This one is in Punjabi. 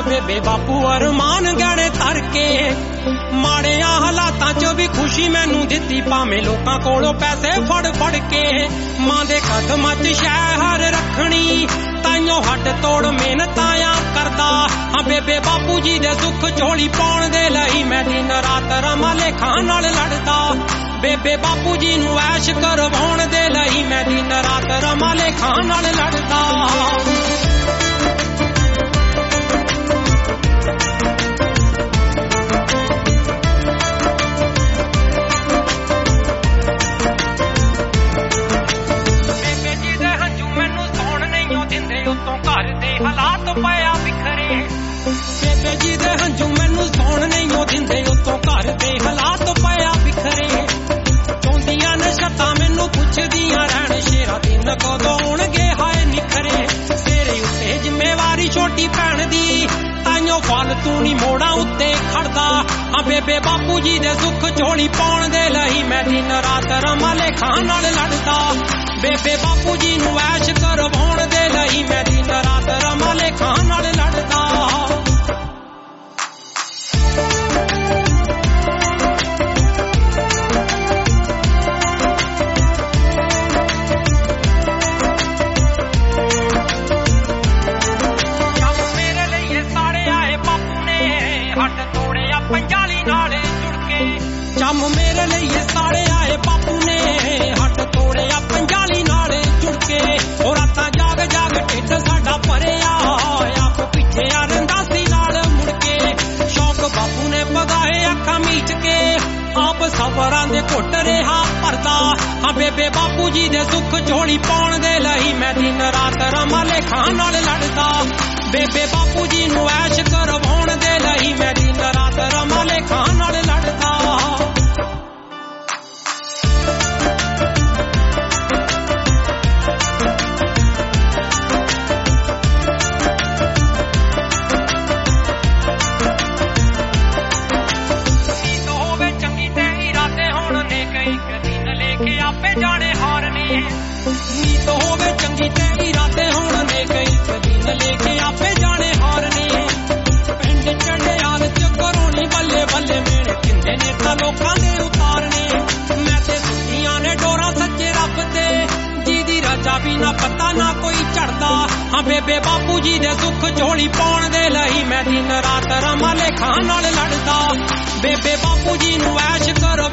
ਬੇਬੇ ਬਾਪੂ ਅਰਮਾਨ ਗਹਿਣੇ ਧਰ ਕੇ ਮਾੜਿਆਂ ਹਾਲਾਤਾਂ 'ਚ ਵੀ ਖੁਸ਼ੀ ਮੈਨੂੰ ਦਿੱਤੀ ਭਾਵੇਂ ਲੋਕਾਂ ਕੋਲੋਂ ਪੈਸੇ ਫੜ ਫੜ ਕੇ ਮਾਂ ਦੇ ਕਦਮਾਂ 'ਚ ਸ਼ਹਿਰ ਰੱਖਣੀ ਤਾਈਓ ਹੱਡ ਤੋੜ ਮਿਹਨਤਾਂ ਆ ਕਰਦਾ ਹਾਂ ਬੇਬੇ ਬਾਪੂ ਜੀ ਦੇ ਦੁੱਖ ਝੋਲੀ ਪਾਉਣ ਦੇ ਲਈ ਮੈਂ ਦਿਨ ਰਾਤ ਰਮਾ ਲੇਖਾਂ ਨਾਲ ਲੜਦਾ ਬੇਬੇ ਬਾਪੂ ਜੀ ਨੂੰ ਐਸ਼ ਕਰਵਾਉਣ ਦੇ ਲਈ ਮੈਂ ਦਿਨ ਰਾਤ ਰਮਾ ਲੇਖਾਂ ਨਾਲ ਲੜਦਾ ਬੇਬੇ ਜੀ ਦੇ ਹੰਝੂ ਮੈਨੂੰ ਸੌਣ ਨਹੀਂ ਦਿੰਦੇ ਉੱਤੋਂ ਘਰ ਦੇ ਹਾਲਾਤ ਪਿਆ ਵਿਖਰੇ ਬੇਬੇ ਜੀ ਦੇ ਹੰਝੂ ਮੈਨੂੰ ਸੌਣ ਨਹੀਂ ਦਿੰਦੇ ਉੱਤੋਂ ਘਰ ਦੇ ਹਾਲਾਤ ਪਿਆ ਵਿਖਰੇ ਚੌਂਦੀਆਂ ਨੇ ਛੱਤਾਂ ਮੈਨੂੰ ਪੁੱਛਦੀਆਂ ਰਹਿਣ ਸ਼ੇਰਾ ਦਿਨ ਕਦੋਂ ਆਉਣਗੇ ਹਾਏ ਨਿਖਰੇ ਤੇਰੇ ਉੱਤੇ ਜ਼ਿੰਮੇਵਾਰੀ ਛੋਟੀ ਭੈਣ ਦੀ ਤਾਈਓ ਫਾਲਤੂ ਨੀ ਮੋੜਾਂ ਉੱਤੇ ਖੜਦਾ ਹਾਂ ਬੇਬੇ ਬਾਪੂ ਜੀ ਦੇ ਦੁੱਖ ਝੋਲੀ ਪਾਉਣ ਦੇ ਲਈ ਮੈਂ ਦਿਨ ਰਾਤ ਰਮਾ ਲੇਖਾਂ ਨਾਲ ਲੜਦਾ ਬੇਬੇ ਬਾਪੂ ਜੀ ਨੂੰ ਐਸ਼ ਕਰਵਾਉਣ ਦੇ ਲਈ ਮੈਂ ਦਿਨ ਰਾਤ ਰਮਾ ਲੇਖਾਂ ਨਾਲ ਲੜਦਾ ਚੰਮ ਮੇਰੇ ਲਈ ਸਾਰੇ ਆਏ ਬਾਪੂ ਨੇ ਹੱਟ ਤੋੜਿਆ ਪੰਜਾਲੀ ਨਾਲ ਜੁੜ ਕੇ ਉਹ ਰਾਤਾਂ ਜਾਗ ਜਾਗ ਢਿੱਡ ਸਾਡਾ ਭਰਿਆ ਆਪ ਪਿੱਛੇ ਆ ਰੰਦਾਸੀ ਨਾਲ ਮੁੜ ਕੇ ਸ਼ੌਕ ਬਾਪੂ ਨੇ ਪਗਾਏ ਅੱਖਾਂ ਮੀਚ ਕੇ ਆਪ ਸਬਰਾਂ ਦੇ ਘੁੱਟ ਰਿਹਾ ਭਰਦਾ ਹਾਂ ਬੇਬੇ ਬਾਪੂ ਜੀ ਦੇ ਦੁੱਖ ਝੋਲੀ ਪਾਉਣ ਦੇ ਲਈ ਮੈਂ ਦਿਨ ਰਾਤ ਰਮਾ ਲੇਖਾਂ ਨਾਲ ਲੜਦਾ ਬੇਬੇ ਬਾਪੂ ਜੀ ਨੂੰ ਐਸ਼ ਕਰਵਾਉਣ ਦੇ ਲਈ ਮੈਂ ਦਿਨ ਰਾਤ ਰਮਾ ਲੇਖਾਂ ਨਾਲ ਲੜਦਾ ਆਪੇ ਜਾਣੇ ਹਾਰਨੇ ਨੀਤ ਹੋਵੇ ਚੰਗੀ ਤੇ ਇਰਾਦੇ ਹੋਣ ਨੇ ਕਈ ਦਿਨ ਲੈ ਕੇ ਆਪੇ ਜਾਣੇ ਹਾਰਨੇ ਪਿੰਡ ਚੜਿਆਲ ਚ ਕਰੋਣੀ ਬੱਲੇ ਬੱਲੇ ਮੇਰੇ ਕਿੰਦੇ ਨੇ ਤਾਂ ਲੋਕਾਂ ਦੇ ਉਤਾਰਨੇ ਮੈਂ ਤੇ ਸੁਣੀਆਂ ਨੇ ਡੋਰਾ ਸੱਚੇ ਰੱਬ ਤੇ ਜਿਹਦੀ ਰਾਜਾ ਵੀ ਨਾ ਪਤਾ ਨਾ ਕੋਈ ਝੜਦਾ ਹਾਂ ਬੇਬੇ ਬਾਪੂ ਜੀ ਦੇ ਦੁੱਖ ਝੋਲੀ ਪਾਉਣ ਦੇ ਲਈ ਮੈਂ ਦਿਨ ਰਾਤ ਰਮਾ ਲੇਖਾਂ ਨਾਲ ਲੜਦਾ ਬੇਬੇ ਬਾਪੂ ਜੀ ਨੂੰ ਐਸ਼ ਕਰ